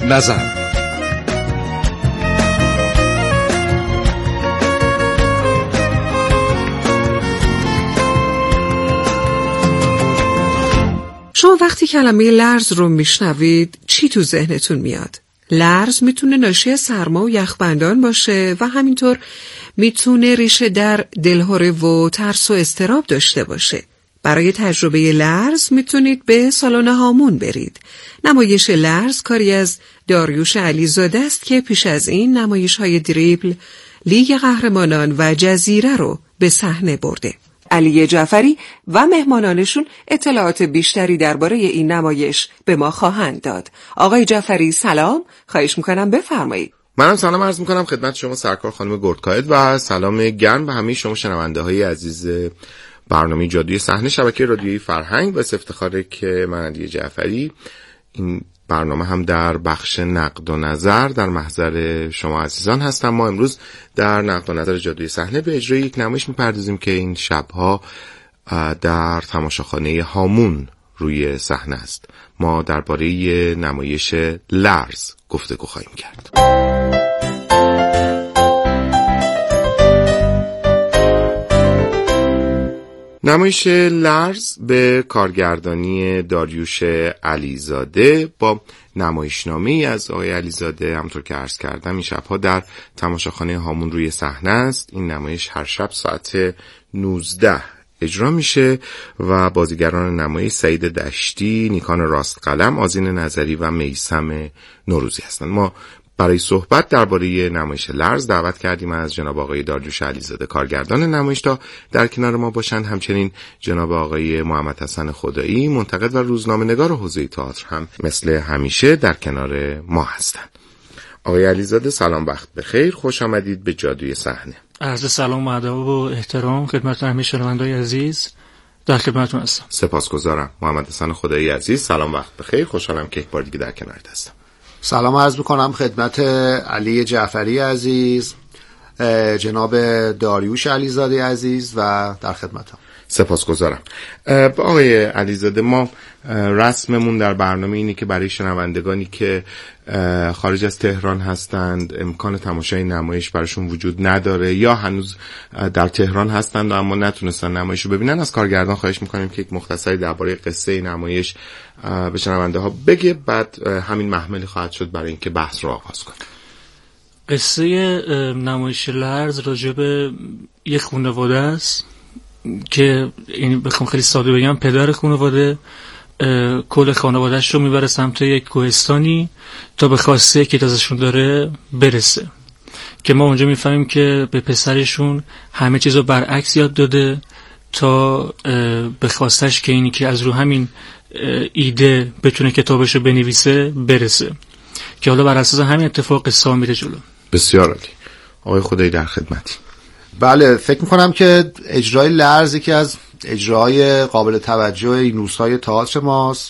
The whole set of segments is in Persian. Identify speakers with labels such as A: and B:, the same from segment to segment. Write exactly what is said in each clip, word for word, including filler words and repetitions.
A: نظر.
B: شما وقتی کلمه لرز رو میشنوید چی تو ذهنتون میاد؟ لرز میتونه ناشی سرما و یخبندان باشه و همینطور میتونه ریشه در دلهره و ترس و اضطراب داشته باشه. برای تجربه لرز میتونید به سالن هامون برید. نمایش لرز کاری از داریوش علیزاده است که پیش از این نمایش‌های دریبل، لیگ قهرمانان و جزیره رو به صحنه برده. علی جعفری و مهمانانشون اطلاعات بیشتری درباره این نمایش به ما خواهند داد. آقای جعفری سلام، خواهش میکنم بفرمایید.
C: منم سلام عرض میکنم خدمت شما سرکار خانم گردکاید و سلام گرم به همه شما شنونده های عزیز برنامه جادوی صحنه شبکه رادیویی فرهنگ. و افتخاره که من علی جعفری این برنامه هم در بخش نقد و نظر در محضر شما عزیزان هستم. ما امروز در نقد و نظر جادوی صحنه به اجرای یک نمایش میپردازیم که این شبها در تماشاخانه هامون روی صحنه است. ما درباره نمایش لرز گفتگو خواهیم کرد. نمایش لرز به کارگردانی داریوش علیزاده با نمایشنامه‌ای از آقای علیزاده، همونطور که عرض کردم این شبها در تماشاخانه هامون روی صحنه است. این نمایش هر شب ساعت نوزده اجرا میشه و بازیگران نمایش سعید دشتی، نیکان راستقلم، آذین نظری و میثم نوروزی هستند. ما برای صحبت درباره نمایش لرز دعوت کردیم از جناب آقای داریوش علیزاده کارگردان نمایش تا در کنار ما باشند. همچنین جناب آقای محمد حسن خدایی، منتقد و روزنامه‌نگار حوزه تئاتر، هم مثل همیشه در کنار ما هستند. آقای علیزاده سلام، وقت بخیر، خوش آمدید به جادوی صحنه.
D: عرض سلام و ادب و احترام خدمت همه شنوندگان عزیز، در خدمتتون هستم.
C: سپاسگزارم. محمد حسن خدایی عزیز سلام، وقت بخیر، خوشحالم که یک بار دیگه در کنارت هستم.
E: سلام عرض میکنم خدمت علی جعفری عزیز، جناب داریوش علیزاده عزیز و در خدمتم.
C: سپاسگزارم. آقای علیزاده، ما رسممون در برنامه اینه که برای شنوندگانی که خارج از تهران هستند، امکان تماشای نمایش براشون وجود نداره یا هنوز در تهران هستند و اما نتونستن نمایش رو ببینن، از کارگردان خواهش میکنیم که یک مختصری درباره قصه نمایش به شنونده ها بگه. بعد همین محملی خواهد شد برای اینکه بحث رو آغاز کنیم.
D: قصه نمایش لرز راجع به یک خانواده است که این بخوام خیلی ساده بگم، پدر خانواده کل خانواده‌اش رو میبره سمت یک کوهستانی تا به خواسته که ازشون داره برسه، که ما اونجا میفهمیم که به پسرشون همه چیز رو برعکس یاد داده تا به خواستش که اینی که از رو همین ایده بتونه کتابش رو بنویسه برسه، که حالا بر اساس همین اتفاق قصه میره جلو.
C: بسیار عالی. آقای خدایی در خدمتی.
E: بله، فکر میکنم که اجرای لرز یکی از اجرای قابل توجه این روزهای تئاتر ماست.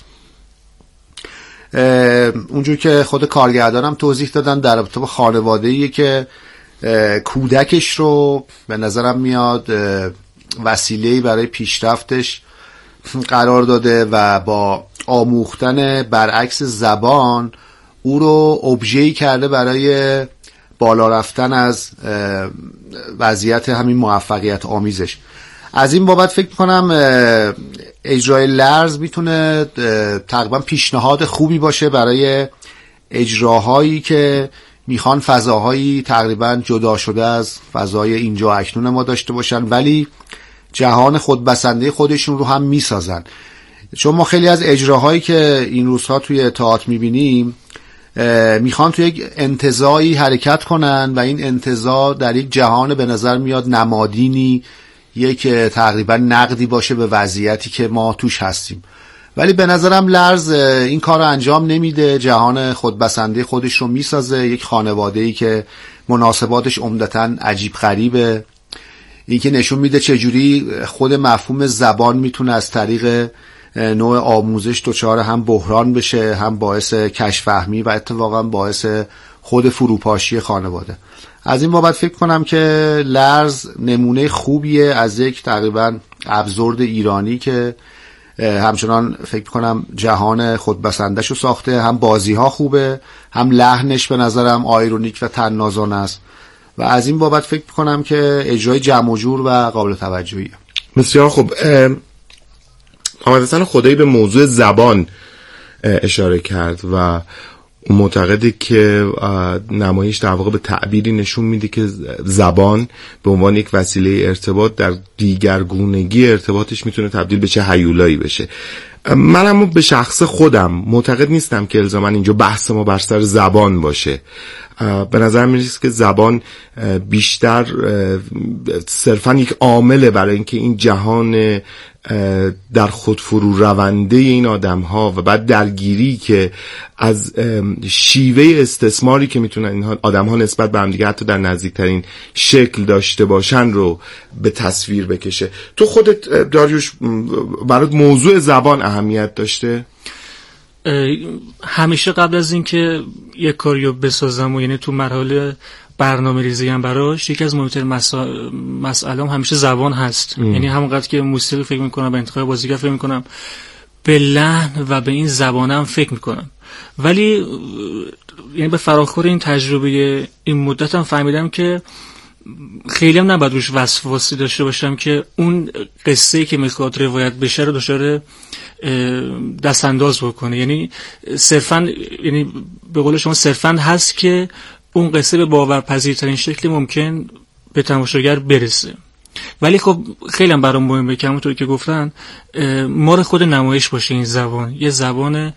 E: اونجور که خود کارگردانم توضیح دادن، در رابطه با خانواده‌ای که کودکش رو به نظرم میاد وسیله‌ای برای پیشرفتش قرار داده و با آموختن برعکس زبان او رو ابژه‌ای کرده برای بالا رفتن از وضعیت همین موفقیت آمیزش. از این بابت فکر کنم اجرای لرز میتونه تقریبا پیشنهاد خوبی باشه برای اجراهایی که میخوان فضاهایی تقریبا جدا شده از فضای اینجا اکنون ما داشته باشن، ولی جهان خودبسنده خودشون رو هم میسازن. چون ما خیلی از اجراهایی که این روزها توی تئاتر میبینیم میخوان توی یک انتزاعی حرکت کنن و این انتزاع در یک جهان به نظر میاد نمادینی، یک تقریبا نقدی باشه به وضعیتی که ما توش هستیم، ولی به نظرم لرز این کار رو انجام نمیده. جهان خودبسنده خودش رو میسازه، یک خانواده‌ای که مناسباتش عمدتاً عجیب غریبه. این که نشون میده چجوری خود مفهوم زبان میتونه از طریق نوع آموزش دچار هم بحران بشه، هم باعث کشفهمی و اتفاقا باعث خود فروپاشی خانواده. از این بابت فکر کنم که لرز نمونه خوبیه از یک تقریبا ابزورد ایرانی که همچنان فکر کنم جهان خودبسندش رو ساخته، هم بازی ها خوبه، هم لحنش به نظرم آیرونیک و طنازانه است و از این بابت فکر کنم که اجرای جمع و جور و قابل توجهیه.
C: بسیار خوب. محمد حسن خدایی به موضوع زبان اشاره کرد و معتقده که نمایش در واقع به تعبیری نشون میده که زبان به عنوان یک وسیله ارتباط در دیگرگونگی ارتباطش میتونه تبدیل به چه هیولایی بشه. من اما به شخص خودم معتقد نیستم که الزاما اینجا بحث ما بر سر زبان باشه. به نظر میرسه که زبان بیشتر صرفا یک عامله برای اینکه این جهان در خود فرو رونده این آدم ها و بعد درگیری که از شیوه استثماری که میتونن این آدم ها نسبت به هم دیگه حتی در نزدیکترین شکل داشته باشن رو به تصویر بکشه. تو خودت داریوش برات موضوع زبان اهمیت داشته؟
D: همیشه قبل از اینکه یک کاریو بسازم و یعنی تو مرحله برنامه ریزی هم براش یکی از مهمترین مسا... مسئله هم همیشه زبان هست. ام. یعنی همونقدر که موسیقی فکر میکنم، به انتخاب بازیگر فکر میکنم، به لحن و به این زبانم فکر میکنم. ولی یعنی به فراخور این تجربه این مدت هم فهمیدم که خیلی هم نباید روش وسواسی داشته باشم که اون قصه‌ای که میخواد روایت بشه رو دچار دست انداز بکنه. یعنی صرفاً، یعنی به قول شما صرفاً هست که اون قصه به باورپذیرترین شکل ممکن به تماشاگر برسه. ولی خب خیلی هم برام مهمه که همونطور که گفتن ما خود نمایش باشه این زبان، یه زبان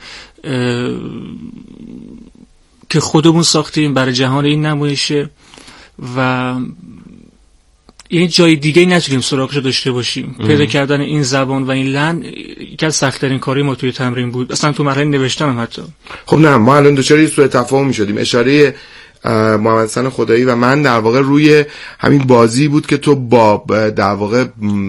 D: که خودمون ساختیم برای جهان این نمایشه و یعنی جای دیگه نتونیم سراغشو داشته باشیم. پیدا کردن این زبان و این لحن یکی از سخت‌ترین کاری ما توی تمرین بود، اصلا تو مرحله نوشتن هم حتی.
C: خب نه، ما الان دچار سوء تفاهم می‌شدیم. اشاره محمد حسن خدایی و من در واقع روی همین بازی بود که تو با در واقع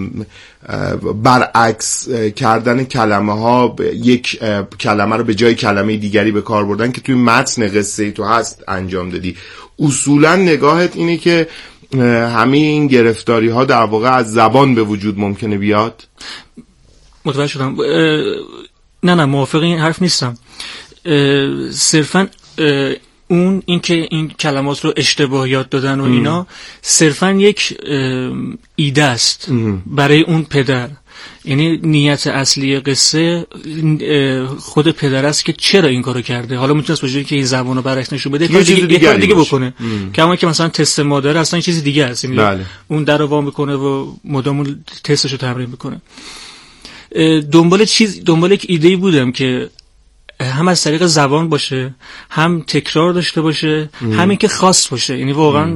C: برعکس کردن کلمه ها، یک کلمه رو به جای کلمه دیگری به کار بردن که توی متن قصه تو هست انجام دادی. اصولا نگاهت اینه که همه این گرفتاری ها در واقع از زبان به وجود ممکنه بیاد؟
D: متوجه شدم. نه نه موافق این حرف نیستم. صرفا اون اینکه این کلمات رو اشتباه یاد دادن و اینا صرفا یک ایده است برای اون پدر. یعنی نیت اصلی قصه خود پدر است که چرا این کارو کرده. حالا میتونه باشه که این زبانو برعکس نشون بده، یه چیز دیگه, دیگه بکنه. کما که مثلا تست مادر اصلا این چیز دیگه است. یعنی بله. اون درو وا میکنه و مدام اون تستشو تمرین میکنه. دنبال چیز دنبال یک ایده بودم که هم از طریق زبان باشه، هم تکرار داشته باشه، همین که خاص باشه. یعنی واقعا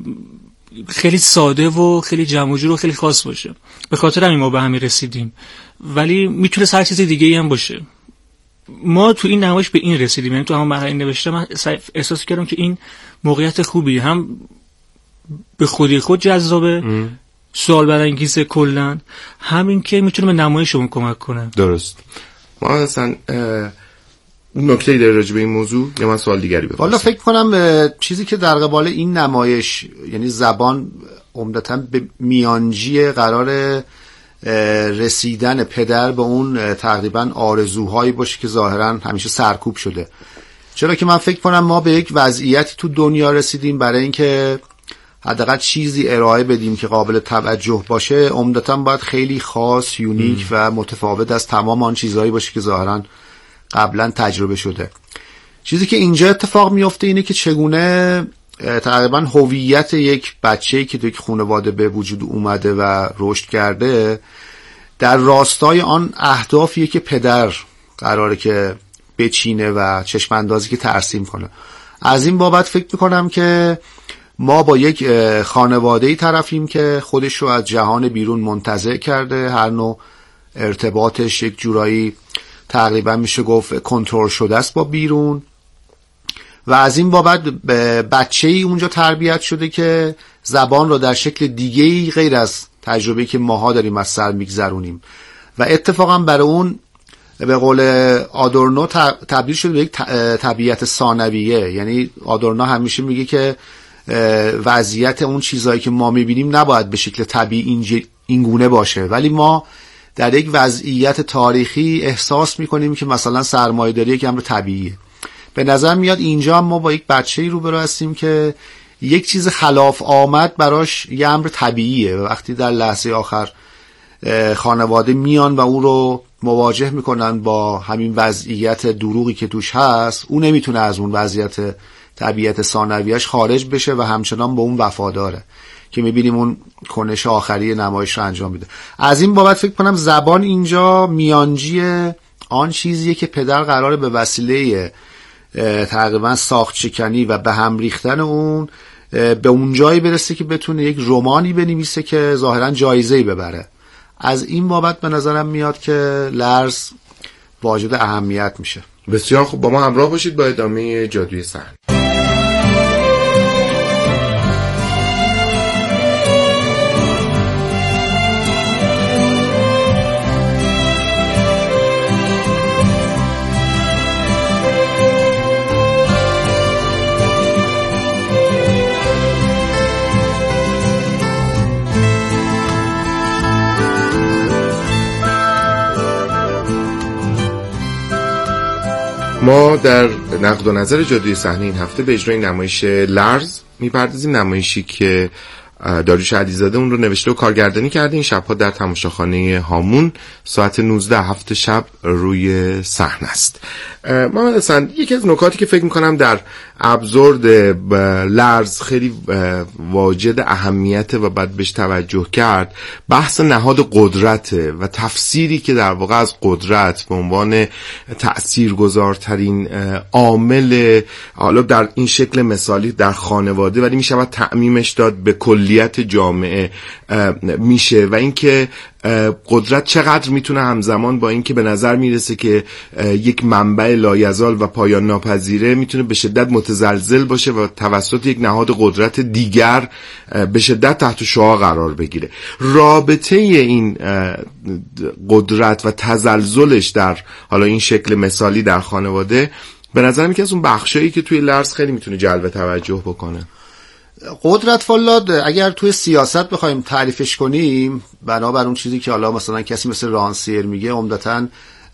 D: خیلی ساده و خیلی جمع و جور و خیلی خاص باشه. به خاطر همین ما به همین رسیدیم. ولی میتونه هر چیز دیگه ای هم باشه. ما تو این نمایش به این رسیدیم. یعنی تو هم مرحله نوشته من احساس کردم که این موقعیت خوبی، هم به خودی خود جذابه، سوال برانگیزه کلا، همین که میتونه به نمایشمون کمک کنه.
C: درست. ما اصلا نکته‌ای داره راجع به این موضوع یا من سوال دیگری بپرسم؟
E: والا فکر کنم چیزی که در قبال این نمایش، یعنی زبان عمدتاً به میانجی قرار رسیدن پدر به اون تقریباً آرزوهایی باشه که ظاهراً همیشه سرکوب شده. چرا که من فکر کنم ما به یک وضعیتی تو دنیا رسیدیم برای اینکه حداقل چیزی ارائه بدیم که قابل توجه باشه، عمدتاً باید خیلی خاص، یونیک ام. و متفاوت از تمام آن چیزهایی باشه که ظاهراً قبلا تجربه شده. چیزی که اینجا اتفاق میفته اینه که چگونه تقریبا هویت یک بچه‌ای که تو یک خانواده به وجود اومده و رشد کرده در راستای آن اهدافیه که پدر قراره که بچینه و چشم اندازی که ترسیم کنه. از این بابت فکر میکنم که ما با یک خانواده‌ای طرفیم که خودش رو از جهان بیرون منتزع کرده، هر نوع ارتباطش یک جورایی تقریبا میشه گفت کنترل شده است با بیرون و از این بابت بچه‌ای اونجا تربیت شده که زبان رو در شکل دیگه‌ای غیر از تجربه‌ای که ماها داریم از سر میگذرونیم و اتفاقا برای اون به قول آدورنو تبدیل شده به یک طبیعت ثانویه. یعنی آدورنو همیشه میگه که وضعیت اون چیزایی که ما میبینیم نباید به شکل طبیعی این گونه باشه، ولی ما در یک وضعیت تاریخی احساس میکنیم که مثلا سرمایه‌داری یک امر طبیعیه. به نظر میاد اینجا ما با یک بچه‌ای روبرو هستیم که یک چیز خلاف آمد براش یه امر طبیعیه و وقتی در لحظه آخر خانواده میان و اون رو مواجه میکنن با همین وضعیت دروغی که توش هست، اون نمیتونه از اون وضعیت طبیعت ثانویه‌اش خارج بشه و همچنان به اون وفاداره که میبینیم اون کنش آخری نمایش رو انجام میده. از این بابت فکر کنم زبان اینجا میانجی آن چیزیه که پدر قراره به وسیله تقریبا ساخت شکنی و به هم ریختن اون به اون جایی برسه که بتونه یک رمانی بنویسه که ظاهرا جایزه‌ای ببره. از این بابت به نظرم میاد که لرز واجد اهمیت میشه.
C: بسیار خوب، با ما همراه باشید با ادامه جادوی صحنه. ما در نقد و نظر جادوی صحنه این هفته به اجرای نمایش لرز میپردازیم، نمایشی که داریوش علیزاده اون رو نوشته و کارگردانی کرده. این شبها در تماشاخانه هامون ساعت نوزده هفت شب روی صحنه است. ما مثلا یکی از نکاتی که فکر میکنم در ابزورد لرز خیلی واجد اهمیت و باید بهش توجه کرد، بحث نهاد قدرته و تفسیری که در واقع از قدرت به عنوان تأثیرگذارترین عامل، حالا در این شکل مثالی در خانواده ولی میشود تعمیمش داد به کلیت جامعه میشه، و اینکه قدرت چقدر میتونه همزمان با اینکه به نظر میرسه که یک منبع لایزال و پایان ناپذیره میتونه به شدت متزلزل باشه و توسط یک نهاد قدرت دیگر به شدت تحت شعاع قرار بگیره. رابطه این قدرت و تزلزلش در حالا این شکل مثالی در خانواده به نظر میاد از اون بخشایی که توی لرز خیلی میتونه جلب توجه بکنه.
E: قدرت فولاد اگر توی سیاست بخوایم تعریفش کنیم، بنابر اون چیزی که حالا مثلا کسی مثل رانسیر میگه، عمدتاً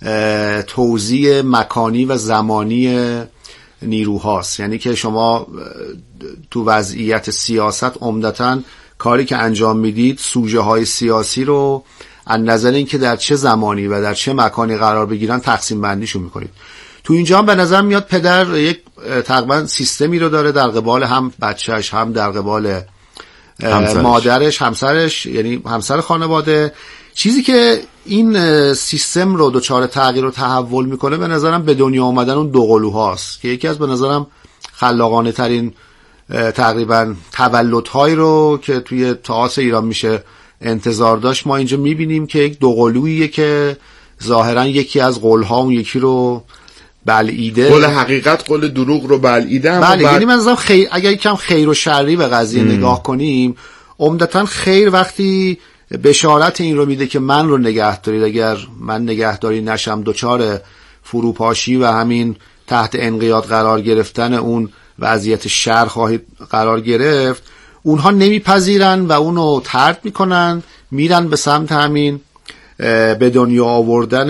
E: توزیع مکانی و زمانی نیروهاست. یعنی که شما تو وضعیت سیاست عمدتاً کاری که انجام میدید سوژه های سیاسی رو از نظر اینکه در چه زمانی و در چه مکانی قرار بگیرن تقسیم بندیشون میکنید. تو اینجا هم به نظر میاد پدر یک تقریبا سیستمی رو داره در قبال هم بچهش هم در قبال همسرش. مادرش، همسرش، یعنی همسر خانواده. چیزی که این سیستم رو دچار تغییر و تحول میکنه به نظرم به دنیا اومدن اون دوقلوهاست که یکی از به نظرم خلاقانه ترین تقریبا تولدهایی رو که توی تئاتر ایران میشه انتظار داشت ما اینجا میبینیم که یک دوقلوییه که ظاهرا یکی از قولها اون یکی رو بلعیده، قول
C: حقیقت قول دروغ رو بلعیده.
E: بله، یعنی من نظرم خیر، اگر یکم خیر و شری به قضیه ام. نگاه کنیم، عمدتاً خیر وقتی بشارت این رو میده که من رو نگه دارید، اگر من نگهداری نشم دوچار فروپاشی و همین تحت انقیاد قرار گرفتن اون وضعیت شر خواهید قرار گرفت. اونها نمیپذیرن و اونو طرد میکنن، میرن به سمت همین به دنیا آوردن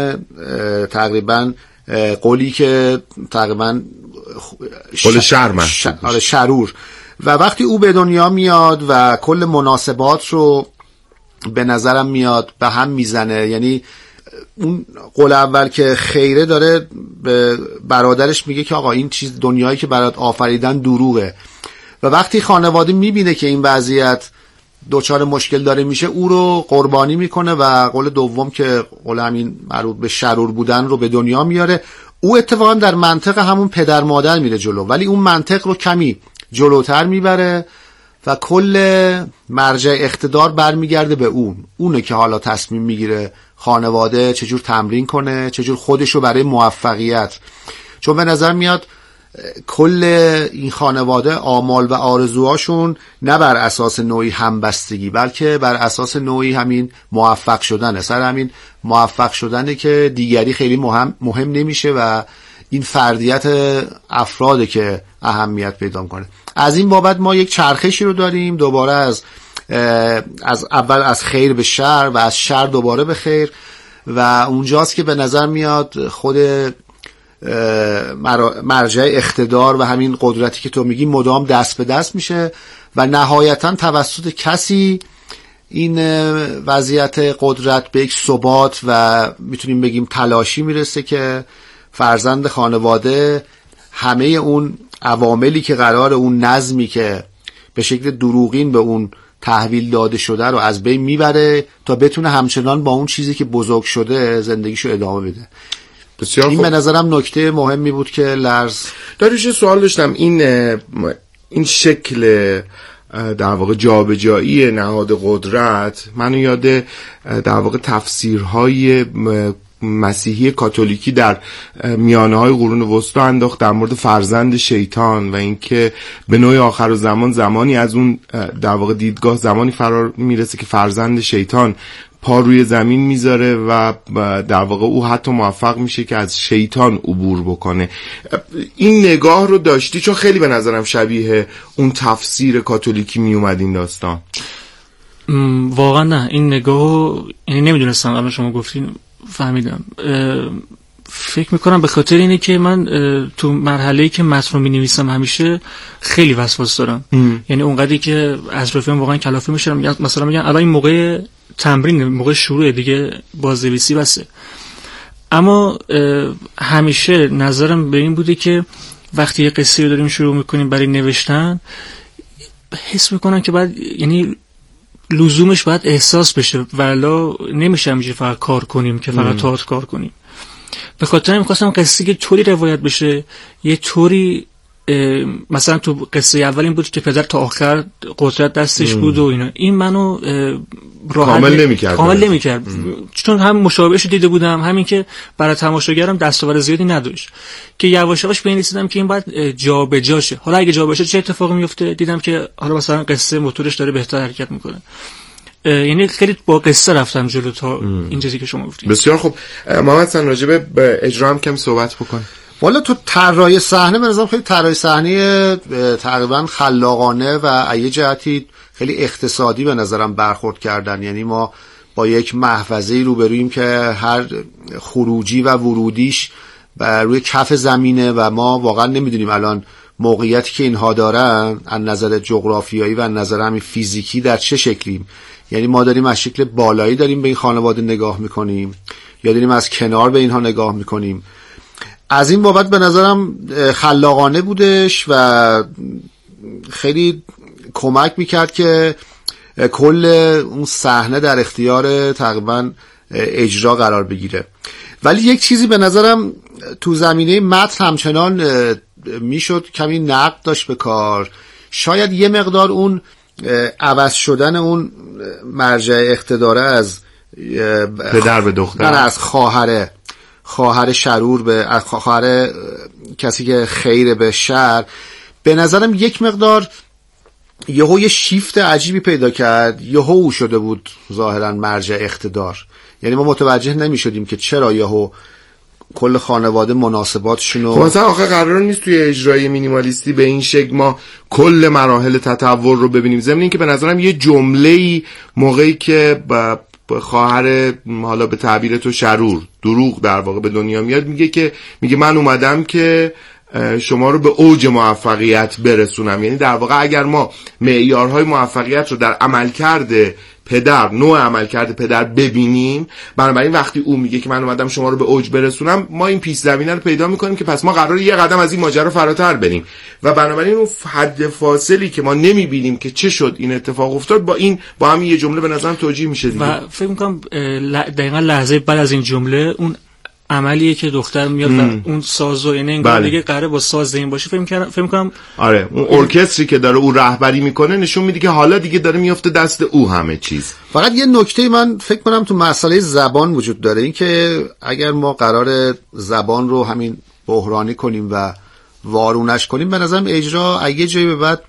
E: تقریبا قولی که تقریبا
C: قول شر محسوب
E: آره شرور. و وقتی او به دنیا میاد و کل مناسبات رو به نظرم میاد به هم میزنه، یعنی اون قول اول که خیره داره به برادرش میگه که آقا این چیز دنیایی که برات آفریدن دروغه، و وقتی خانواده میبینه که این وضعیت دوچار مشکل داره میشه او رو قربانی میکنه و قول دوم که قول همین مربوط به شرور بودن رو به دنیا میاره. او اتفاقا در منطق همون پدر مادر میره جلو، ولی اون منطق رو کمی جلوتر میبره و کل مرجع اقتدار برمیگرده به اون اونه که حالا تصمیم میگیره خانواده چجور تمرین کنه، چجور خودشو برای موفقیت، چون به نظر میاد کل این خانواده آمال و آرزوهاشون نه بر اساس نوعی همبستگی بلکه بر اساس نوعی همین موفق شدنه. سر همین موفق شدنه که دیگری خیلی مهم, مهم نمیشه و این فردیت افراده که اهمیت پیدا کنه. از این بابت ما یک چرخشی رو داریم دوباره از از اول از خیر به شر و از شر دوباره به خیر و اونجاست که به نظر میاد خود مرجع اقتدار و همین قدرتی که تو میگی مدام دست به دست میشه و نهایتا توسط کسی این وضعیت قدرت به یک ثبات و میتونیم بگیم تلاشی میرسه که فرزند خانواده همه اون عواملی که قرار اون نظمی که به شکل دروغین به اون تحویل داده شده رو از بین میبره تا بتونه همچنان با اون چیزی که بزرگ شده زندگیشو ادامه بده.
C: بسیار
E: این
C: خوب.
E: به نظرم نکته مهمی بود که لرز
C: داریوش سوال داشتم. این این شکل در واقع جابجایی نهاد قدرت منو یاد در واقع تفسیرهای مسیحی کاتولیکی در میانه‌های قرون وسطا انداخت در مورد فرزند شیطان و اینکه به نوع آخر زمان زمانی از اون در واقع دیدگاه زمانی فرار میرسه که فرزند شیطان پا روی زمین میذاره و در واقع او حتی موفق میشه که از شیطان عبور بکنه. این نگاه رو داشتی؟ چون خیلی به نظرم شبیه اون تفسیر کاتولیکی میومد این داستان.
D: واقعا نه، این نگاه یعنی نمیدونستم، اما شما گفتین فهمیدم. فکر میکنم به خاطر اینه که من تو مرحله‌ای که متن رو می‌نویسم همیشه خیلی وسواس دارم. ام. یعنی اونقدری که از رفیقم واقعا کلافه میشم، میگن مثلا میگن الان این موقع تمرین، موقع شروع دیگه بازنویسی بسه. اما همیشه نظرم به این بوده که وقتی یه قصه رو داریم شروع میکنیم برای نوشتن، حس میکنم که بعد یعنی لزومش باید احساس بشه، ولی نمیشه همینجوری فقط کار کنیم که فقط تئاتر کار کنیم. به خاطر همین می‌خواستم قصه که طوری روایت بشه، یه طوری مثلا تو قصه اول این بود که پدر تا آخر قدرت دستش بود و اینا، این منو راحت
C: کامل نمی‌کرد
D: کامل نمی‌کرد چون هم مشابهش دیده بودم، همین که برای تماشاگرم دستاورد زیادی نداشت که یواش یواش به این رسیدم که این باید جابجا شه. حالا اگه جابجا شه چه اتفاقی میفته؟ دیدم که حالا مثلا قصه موتورش داره بهتر حرکت میکنه. یعنی خیلی با قصه رفتم جلو تا این چیزی که شما گفتید.
C: بسیار خوب. محمد حسن راجع به اجرا هم کم صحبت بکن.
E: والا تو طراحی صحنه به نظرم خیلی طراحی صحنه تقریبا خلاقانه و یه جهتی خیلی اقتصادی به نظرم برخورد کردن. یعنی ما با یک محفظه‌ای روبرویم که هر خروجی و ورودیش بر روی کف زمینه و ما واقعا نمیدونیم الان موقعیتی که اینها دارن از نظر جغرافیایی و از نظر همین فیزیکی در چه شکلیم. یعنی ما داریم از شکل بالایی داریم به این خانواده نگاه میکنیم یا داریم از کنار به اینها نگاه میکنیم. از این بابت به نظرم خلاقانه بودش و خیلی کمک میکرد که کل اون صحنه در اختیار تقریبا اجرا قرار بگیره. ولی یک چیزی به نظرم تو زمینه متن همچنان میشد کمی نقد داشت به کار. شاید یه مقدار اون عوض شدن اون مرجع اقتداره از
C: پدر به دختر،
E: از خواهره خواهر شرور به خواهر کسی که خیر به شر، به نظرم یک مقدار یهو یه شیفت عجیبی پیدا کرد. یهو او شده بود ظاهرا مرجع اقتدار. یعنی ما متوجه نمی شدیم که چرا یهو کل خانواده مناسباتشون.
C: خب مثلا آخه قرار نیست توی اجرای مینیمالیستی به این شکل ما کل مراحل تطور رو ببینیم. ضمن اینکه به نظرم یه جمله‌ای موقعی که با خواهر حالا به تعبیر تو شرور دروغ در واقع به دنیا میاد، میگه که میگه من اومدم که شما رو به اوج موفقیت برسونم. یعنی در واقع اگر ما معیارهای موفقیت رو در عملکرد پدر، نوع عملکرد پدر ببینیم، بنابراین وقتی او میگه که من اومدم شما رو به اوج برسونم، ما این پیش زمینه رو پیدا میکنیم که پس ما قراره یه قدم از این ماجرا فراتر بریم و بنابراین اون حد فاصلی که ما نمیبینیم که چه شد این اتفاق افتاد، با این با همین یه جمله به نظرم توجیه میشه دیگه.
D: و فکر میکنم دقیقاً لحظه بعد از این جمله اون عملیه که دختر میاد و اون سازو، یعنی انگار بله. دیگه قراره با ساز این باشه. فکر کنم فکر کنم
C: آره اون ارکستری که داره او رهبری میکنه نشون میده که حالا دیگه داره میفته دست او همه چیز.
E: فقط یه نکته من فکر کنم تو مسئله زبان وجود داره، این که اگر ما قرار زبان رو همین بحرانی کنیم و وارونش کنیم، به نظرم اجرا اگه جایی به بعد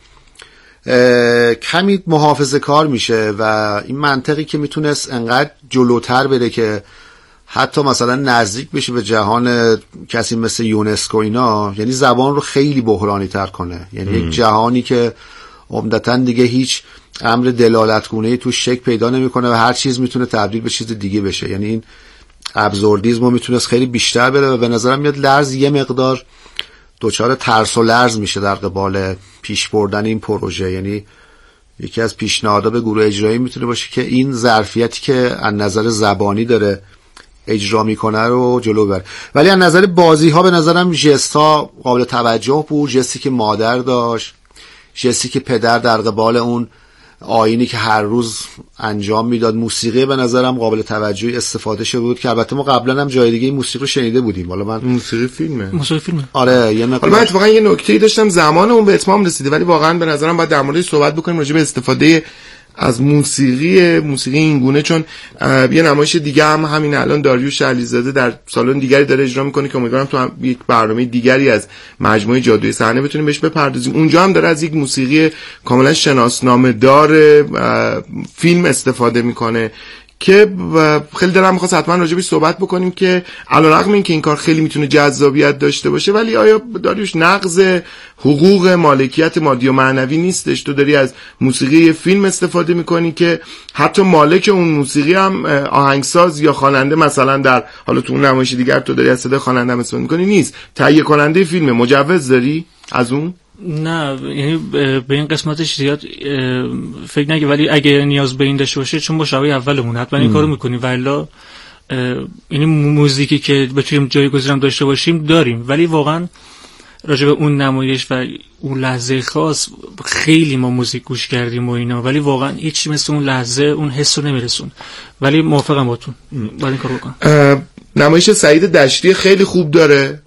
E: کمی محافظه کار میشه و این منطقی که میتونست انقدر جلوتر بره که حتی مثلا نزدیک بشه به جهان کسی مثل یونسکو اینا، یعنی زبان رو خیلی بحرانی تر کنه. یعنی ام. یک جهانی که عمدتاً دیگه هیچ امر دلالتگونه‌ای توش شک پیدا نمیکنه و هر چیز میتونه تبدیل به چیز دیگه بشه. یعنی این ابزوردیسم میتونست خیلی بیشتر بره و به نظرم میاد لرز یه مقدار دوچار ترس و لرز میشه در قبال پیش بردن این پروژه. یعنی یکی از پیشنهادها به گروه اجرایی میتونه باشه که این ظرفیتی که از نظر زبانی داره اجرا میکنه رو جلو بره. ولی از نظر بازی ها به نظرم ژست ها قابل توجه بود. ژستی که مادر داشت، ژستی که پدر در قبال اون آیینی که هر روز انجام میداد، موسیقی به نظرم قابل توجهی استفاده شده بود که البته ما قبلا هم جای دیگه این موسیقی رو شنیده بودیم. حالا من
C: موسیقی فیلمه
D: موسیقی فیلمه
E: آره یه
C: حالا من اتفاقا یه نکته‌ای داشتم زمان اون به اتمام رسیده، ولی واقعا به نظرم باید در موردش صحبت بکنیم راجع به استفاده از موسیقی موسیقی این گونه، چون یه نمایش دیگه هم همین الان داریوش علیزاده در سالن دیگری داره اجرا میکنه که امیدوارم تو هم یک برنامه دیگری از مجموعه جادوی صحنه بتونیم بهش بپردازیم. اونجا هم داره از یک موسیقی کاملا شناسنامه دار فیلم استفاده میکنه که خیلی دلم می‌خواست حتما راجع بهش صحبت بکنیم که علیرغم اینکه این کار خیلی میتونه جذابیت داشته باشه، ولی آیا داریوش نقض حقوق مالکیت مادی و معنوی نیستش؟ تو داری از موسیقی فیلم استفاده میکنی که حتی مالک اون موسیقی هم آهنگساز یا خواننده مثلا در حالا تو اون نمایش دیگر تو داری از صدای خواننده استفاده میکنی نیست، تهیه کننده فیلم. مجوز داری از اون؟
D: نه، یعنی به این قسمتش زیاد فکر نگه، ولی اگه نیاز به این داشته باشه چون با شبیه اولمون حتما این کارو میکنیم. ولی یعنی موزیکی که بتونیم جایگزینم داشته باشیم داریم، ولی واقعا راجع به اون نمایش و اون لحظه خاص خیلی ما موزیک گوش کردیم و اینا، ولی واقعا هیچ مثل اون لحظه اون حس رو نمیرسون. ولی موافقم باتون باید این کارو بکنم.
C: نمایش سعید دشتی خیلی خوب داره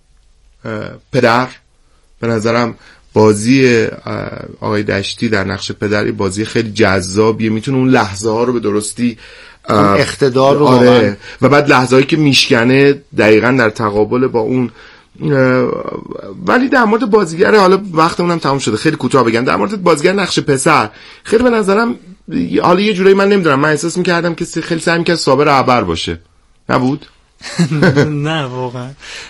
C: پدر. به نظرم بازی آقای دشتی در نقش پدری بازی خیلی جذابیه، میتونه اون لحظه ها رو به درستی
E: اقتدار رو
C: آره. و بعد لحظه هایی که میشکنه دقیقاً در تقابل با اون. ولی در مورد بازیگر، حالا وقتمونم تموم شده خیلی کوتاه بگم، در مورد بازیگر نقش پسر خیلی به نظرم حالا یه جورایی من نمیدونم، من احساس میکردم که خیلی سعی میکرد صابر عبر باشه. نبود؟
D: نه واقعا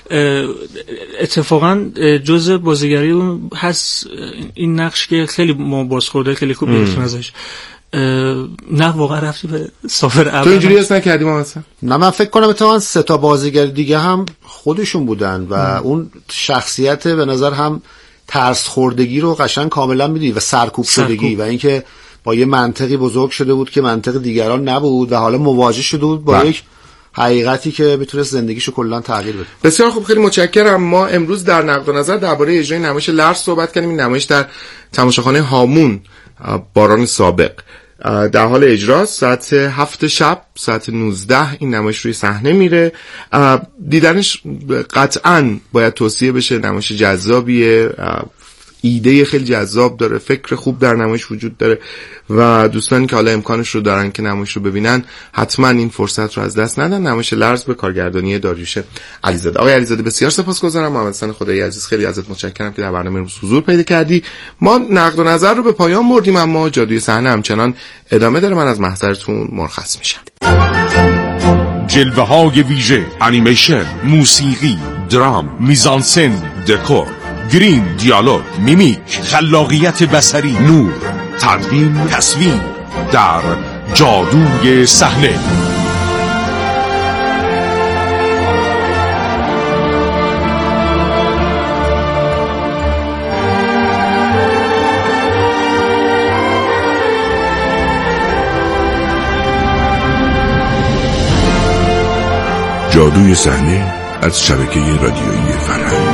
D: اتفاقا جزء بازیگری هست این نقش که خیلی ما بازخورده خیلی خوب گرفتیم ازش. نه واقعا رفتی به سافر اول.
C: تو اینجوری حس نکردیم مثلا؟
E: نه من فکر کنم اتفاقا سه تا بازیگر دیگه هم خودشون بودن و ام. اون شخصیت به نظر هم ترس خوردگی رو قشنگ کاملا میدی و سرکوب شدگی و اینکه با یه منطقی بزرگ شده بود که منطق دیگران نبود و حالا مواجه شده بود با یک حقیقتی که میتونست زندگیشو کلا تغییر بده.
C: بسیار خوب، خیلی متشکرم. ما امروز در نقد و نظر درباره اجرای نمایش لرز صحبت کردیم. این نمایش در تماشاخانه هامون باران سابق در حال اجراست. ساعت هفت شب ساعت نوزده این نمایش روی صحنه میره. دیدنش قطعاً باید توصیه بشه. نمایش جذابیه، ایده خیلی جذاب داره، فکر خوب در نمایش وجود داره و دوستانی که حالا امکانش رو دارن که نمایش رو ببینن حتما این فرصت رو از دست ندن. نمایش لرز به کارگردانی داریوش علیزاده. آقای علیزاده بسیار سپاسگزارم. محمد حسین خدایی عزیز خیلی ازت متشکرم که در برنامه امروز حضور پیدا کردی. ما نقد و نظر رو به پایان بردیم، اما جادوی صحنه همچنان ادامه داره. من از محضرتون مرخص میشم.
A: جلوه های ویژه، انیمیشن، موسیقی، درام، میزانسن، دکور، گریم، دیالوگ، میمیک، خلاقیت بصری، نور، تدوین، تصویر در جادوی صحنه.
F: جادوی صحنه از شبکه رادیویی فرهنگ.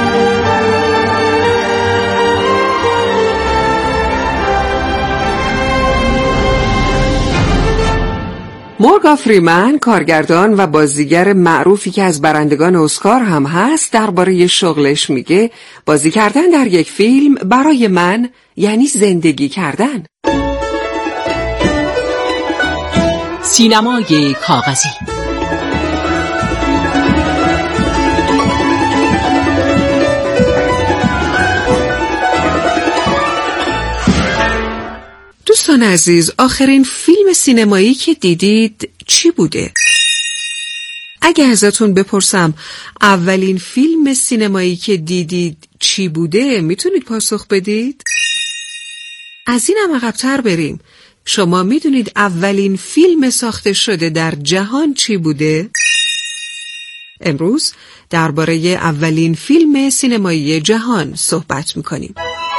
B: مورگان فریمن، کارگردان و بازیگر معروفی که از برندگان اسکار هم هست، درباره شغلش میگه بازی کردن در یک فیلم برای من یعنی زندگی کردن.
G: سینمای کاغذی.
B: دوستان عزیز، آخرین فیلم سینمایی که دیدید چی بوده؟ اگه ازتون بپرسم اولین فیلم سینمایی که دیدید چی بوده، میتونید پاسخ بدید؟ از این هم عقب‌تر بریم. شما میدونید اولین فیلم ساخته شده در جهان چی بوده؟ امروز درباره اولین فیلم سینمایی جهان صحبت میکنیم.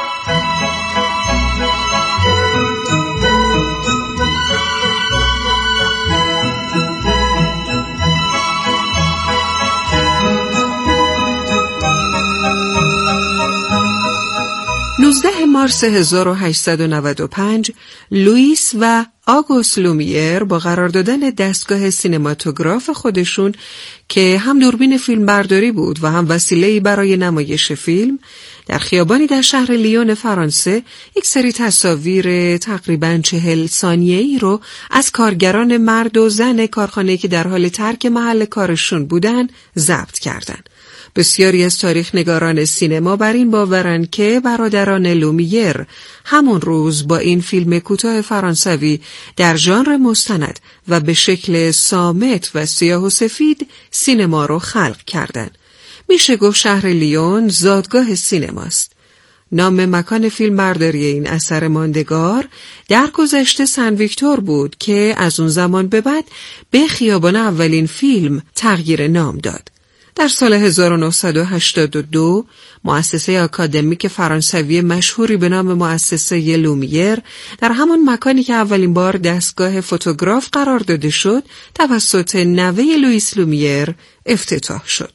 B: نوزدهم مارس هزار و هشتصد و نود و پنج لوئیس و آگوست لومیر با قرار دادن دستگاه سینماتوگراف خودشون که هم دوربین فیلم برداری بود و هم وسیله‌ای برای نمایش فیلم، در خیابانی در شهر لیون فرانسه یک سری تصاویر تقریباً چهل ثانیه‌ای رو از کارگران مرد و زن کارخانه‌ای که در حال ترک محل کارشون بودن ضبط کردند. بسیاری از تاریخ نگاران سینما بر این باورن که برادران لومیر همون روز با این فیلم کوتاه فرانسوی در ژانر مستند و به شکل صامت و سیاه و سفید سینما رو خلق کردن. میشه گفت شهر لیون زادگاه سینماست. نام مکان فیلم برداری این اثر ماندگار در گذشته سن ویکتور بود که از اون زمان به بعد به خیابان اولین فیلم تغییر نام داد. در سال هزار و نهصد و هشتاد و دو مؤسسه آکادمیک فرانسوی مشهوری به نام مؤسسه لومیر در همون مکانی که اولین بار دستگاه فوتوگراف قرار داده شد توسط نوه لوئیس لومیر افتتاح شد.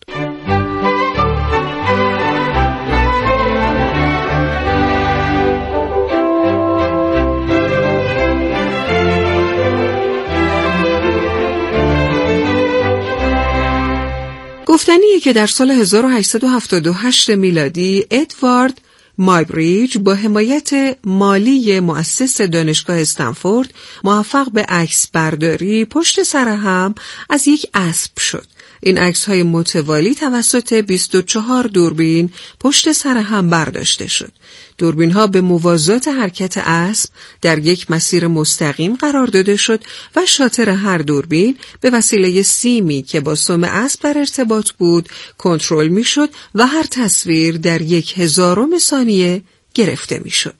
B: گفتنیه که در سال هزار و هشتصد و هفتاد و هشت میلادی ادوارد مایبریج با حمایت مالی مؤسس دانشگاه استنفورد موفق به عکس برداری پشت سر هم از یک اسب شد. این عکس‌های متوالی توسط بیست و چهار دوربین پشت سر هم برداشته شد. دوربین‌ها به موازات حرکت اسب در یک مسیر مستقیم قرار داده شد و شاتر هر دوربین به وسیله سیمی که با سم اسب در ارتباط بود کنترل می‌شد و هر تصویر در یک هزارم ثانیه گرفته می‌شد.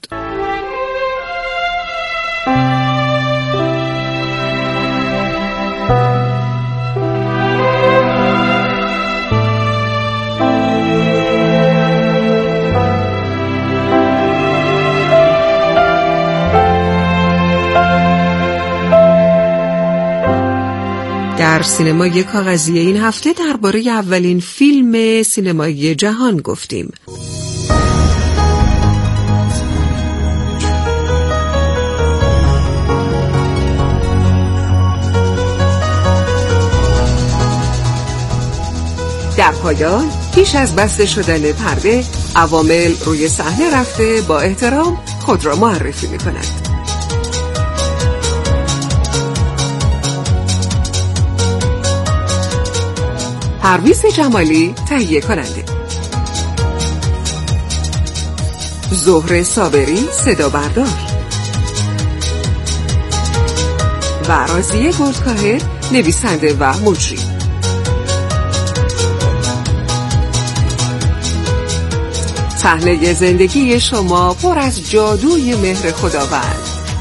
B: در سینمای کاغذی این هفته درباره اولین فیلم سینمایی جهان گفتیم. در پایان پیش از بسته شدن پرده عوامل روی صحنه رفته با احترام خود را معرفی می‌کنند. پرویز جمالی تهیه کننده، زهره صابری صدا بردار و راضیه گلدکاهر نویسنده و مجری. صحنه زندگی شما پر از جادوی مهر خداوند.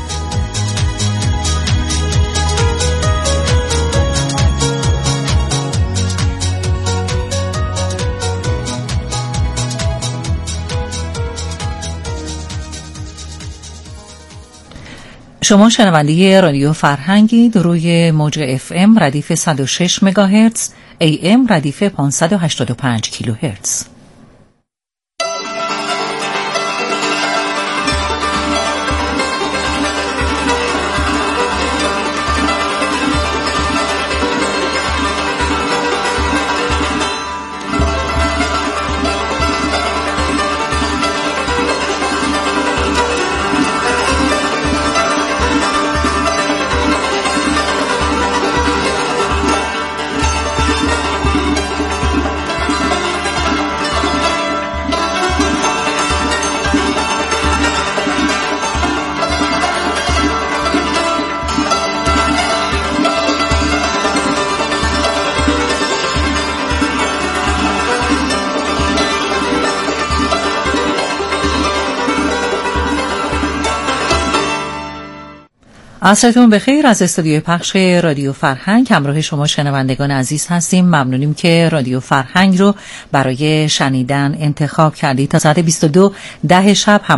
G: شما شنونده رادیو فرهنگید روی موج اف ام ردیف صد و شش مگاهرتز، ای ام ردیف پانصد و هشتاد و پنج کیلوهرتز. عصرتون بخیر. از استودیوی پخش رادیو فرهنگ همراه شما شنوندگان عزیز هستیم. ممنونیم که رادیو فرهنگ رو برای شنیدن انتخاب کردید. تا ساعت بیست و دو ده شب هم